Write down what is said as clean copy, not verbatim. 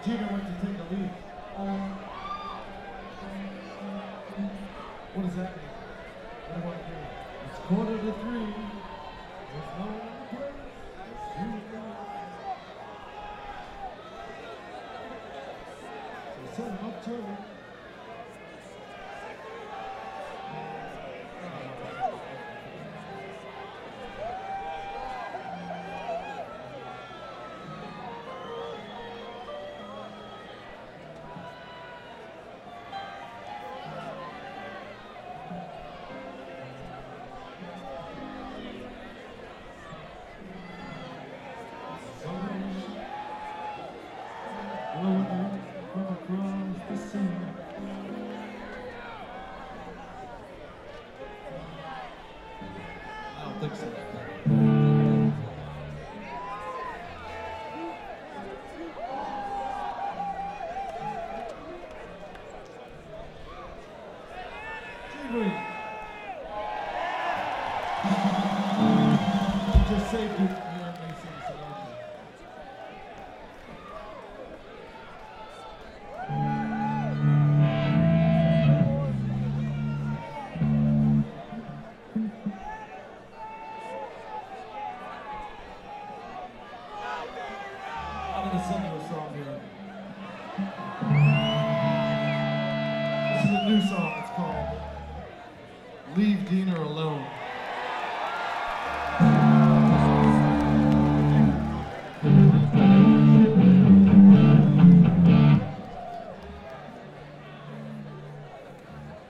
Gina went to take a leak. What does that mean? What do I do? It's 2:45. There's no one in the place. It's you and me. So set him up turtle. I don't think so. Just saved it. You know, they say so. I'm gonna sing you a song here. This is a new song. It's called "Leave Dina Alone."